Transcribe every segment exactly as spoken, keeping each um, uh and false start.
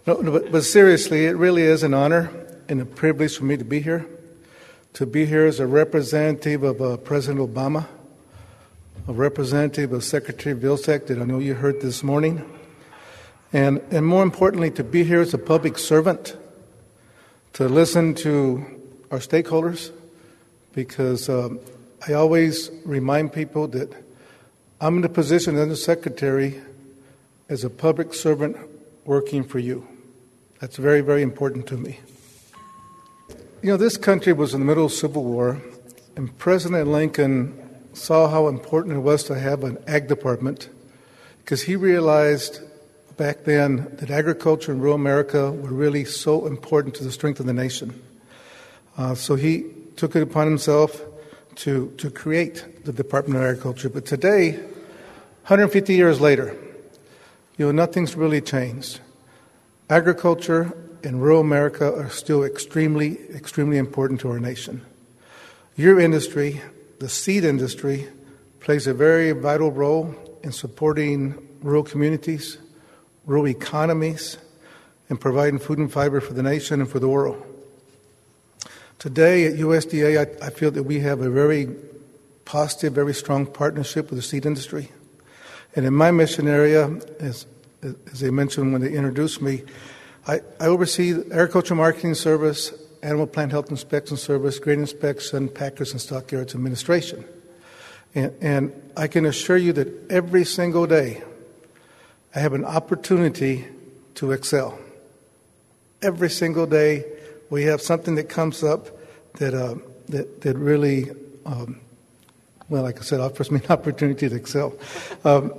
No, no, but, but seriously, it really is an honor and a privilege for me to be here. To be here as a representative of uh, President Obama, a representative of Secretary Vilsack that I know you heard this morning, and, and more importantly, to be here as a public servant, to listen to our stakeholders, because um, I always remind people that I'm in a position as a secretary as a public servant working for you. That's very, very important to me. You know, this country was in the middle of Civil War, and President Lincoln saw how important it was to have an ag department, because he realized back then that agriculture in rural America were really so important to the strength of the nation. Uh, so he took it upon himself to, to create the Department of Agriculture. But today, one hundred fifty years later, you know, nothing's really changed. Agriculture in rural America are still extremely, extremely important to our nation. Your industry, the seed industry, plays a very vital role in supporting rural communities, rural economies, and providing food and fiber for the nation and for the world. Today at U S D A, I, I feel that we have a very positive, very strong partnership with the seed industry. And in my mission area, as, as they mentioned when they introduced me, I, I oversee the Agriculture Marketing Service, Animal Plant Health Inspection Service, Grain Inspection, Packers and Stockyards Administration. And, and I can assure you that every single day I have an opportunity to excel. Every single day we have something that comes up that uh, that, that really, um, well, like I said, offers me an opportunity to excel. Um,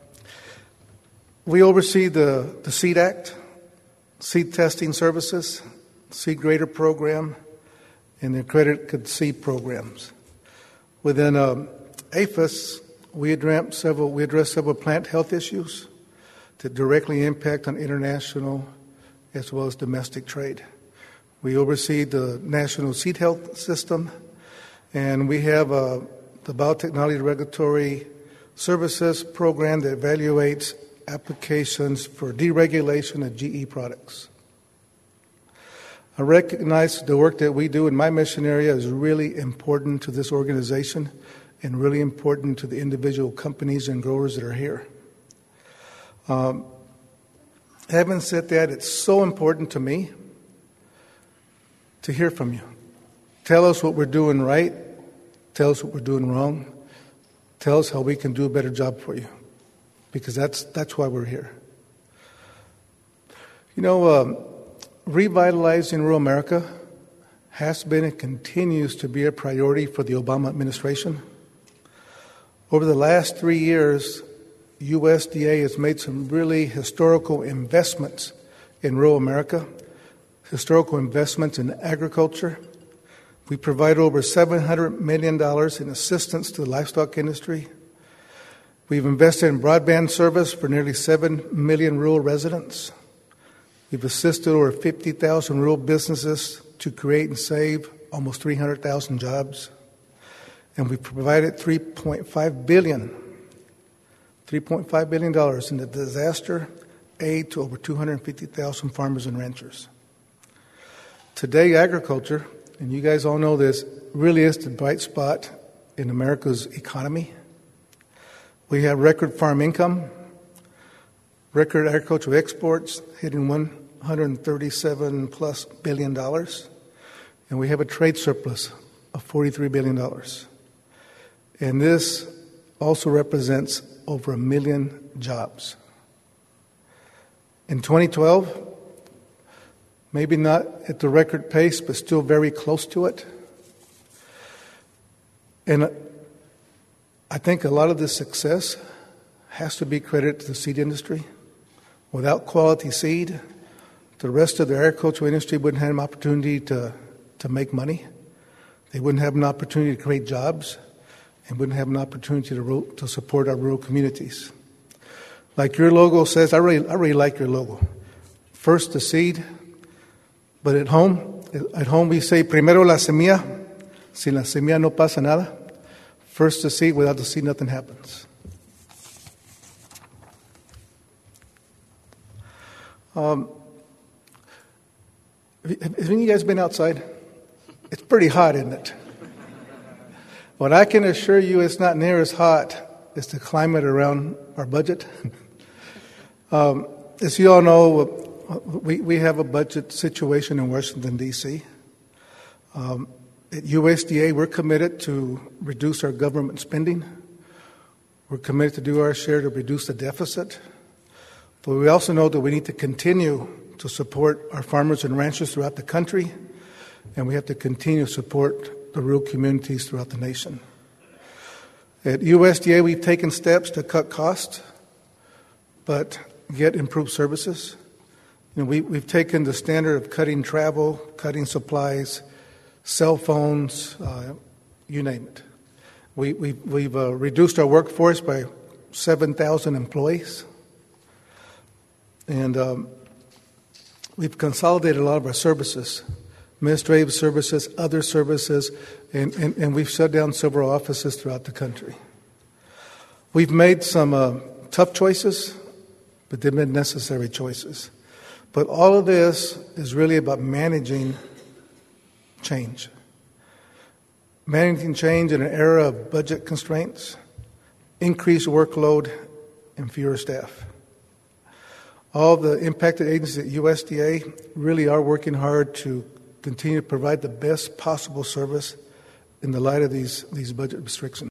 we oversee the, the SEED Act, seed testing services, seed grader program, and the accredited seed programs. Within um, A P H I S, we address several we address several plant health issues that directly impact on international as well as domestic trade. We oversee the National Seed Health System, and we have uh, the Biotechnology Regulatory Services program that evaluates applications for deregulation of G E products. I recognize the work that we do in my mission area is really important to this organization and really important to the individual companies and growers that are here. Um, having said that, it's so important to me to hear from you. Tell us what we're doing right. Tell us what we're doing wrong. Tell us how we can do a better job for you, because that's that's why we're here. You know, um, revitalizing rural America has been and continues to be a priority for the Obama administration. Over the last three years, U S D A has made some really historical investments in rural America, historical investments in agriculture. We provide over seven hundred million dollars in assistance to the livestock industry. We've invested in broadband service for nearly seven million rural residents. We've assisted over fifty thousand rural businesses to create and save almost three hundred thousand jobs. And we've provided three point five billion dollars three point five billion dollars in the disaster aid to over two hundred fifty thousand farmers and ranchers. Today, agriculture, and you guys all know this, really is the bright spot in America's economy. We have record farm income, record agricultural exports hitting one hundred thirty-seven plus billion dollars, and we have a trade surplus of forty-three billion dollars. And this also represents over a million jobs. In twenty twelve, maybe not at the record pace, but still very close to it. And I think a lot of this success has to be credited to the seed industry. Without quality seed, the rest of the agricultural industry wouldn't have an opportunity to, to make money. They wouldn't have an opportunity to create jobs, and wouldn't have an opportunity to, to support our rural communities. Like your logo says, I really, I really like your logo. First the seed, but at home, at home we say, primero la semilla. Sin la semilla no pasa nada. First the seed, without the seed nothing happens. Um, Have any of you guys been outside? It's pretty hot, isn't it? But I can assure you it's not near as hot as the climate around our budget. um, as you all know, we, we have a budget situation in Washington, D C Um, at U S D A, we're committed to reduce our government spending. We're committed to do our share to reduce the deficit. But we also know that we need to continue to support our farmers and ranchers throughout the country, and we have to continue to support the rural communities throughout the nation. At U S D A, we've taken steps to cut costs, but yet improve services. You know, we, we've taken the standard of cutting travel, cutting supplies, cell phones, uh, you name it. We, we, we've uh, reduced our workforce by seven thousand employees. And um, we've consolidated a lot of our services, administrative services, other services, and, and, and we've shut down several offices throughout the country. We've made some uh, tough choices, but they've been necessary choices. But all of this is really about managing change. Managing change in an era of budget constraints, increased workload, and fewer staff. All the impacted agencies at U S D A really are working hard to continue to provide the best possible service in the light of these, these budget restrictions.